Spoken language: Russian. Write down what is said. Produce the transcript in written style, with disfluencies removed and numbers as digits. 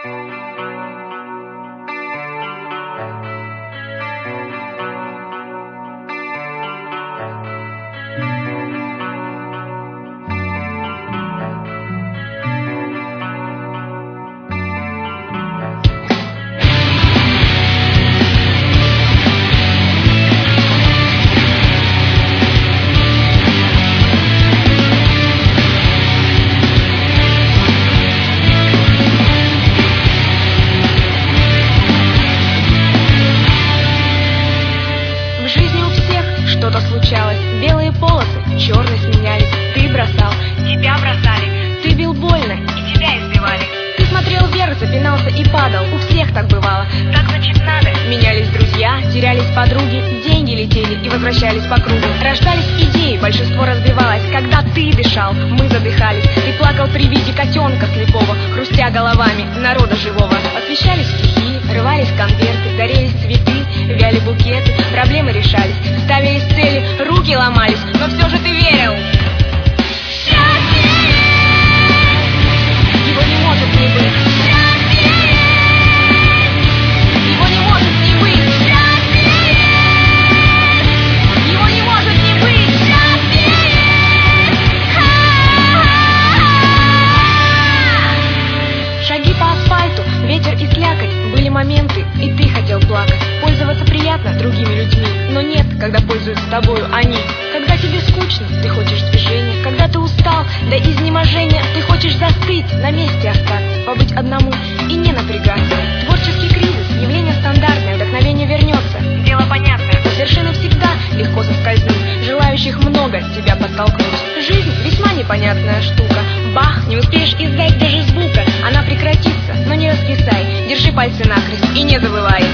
Что-то случалось, белые полосы, черные сменялись. Ты бросал, тебя бросали. Ты бил больно, и тебя избивали. Ты смотрел вверх, запинался и падал. У всех так бывало, так значит надо. Менялись друзья, терялись подруги, деньги летели и возвращались по кругу. Рождались идеи, большинство разбивалось. Когда ты дышал, мы задыхались. Ты плакал при виде котенка слепого, хрустя головами народа живого. Освещались стихи, рвались конверты, горелись цветы, вяли букеты, проблемы решались, ставились цели, руки ломались, но все же ты верил. Счастье! Его не может не быть. Счастье! Его не может не быть. Счастье! Его не может не быть. Счастье! Шаги по асфальту, ветер и слякоть. Были моменты, и ты хотел плакать. Пользоваться приятно другими людьми, но нет, когда пользуются тобою они. Когда тебе скучно, ты хочешь движения. Когда ты устал до изнеможения, ты хочешь застыть, на месте остаться, побыть одному и не напрягаться. Творческий кризис, явление стандартное, вдохновение вернется. Дело понятное, с вершины всегда легко соскользнуть. Желающих много тебя подтолкнуть. Жизнь весьма непонятная штука. Бах, не успеешь издать даже звука. Она прекратится, но не раскисай. Держи пальцы накрест и не забывай.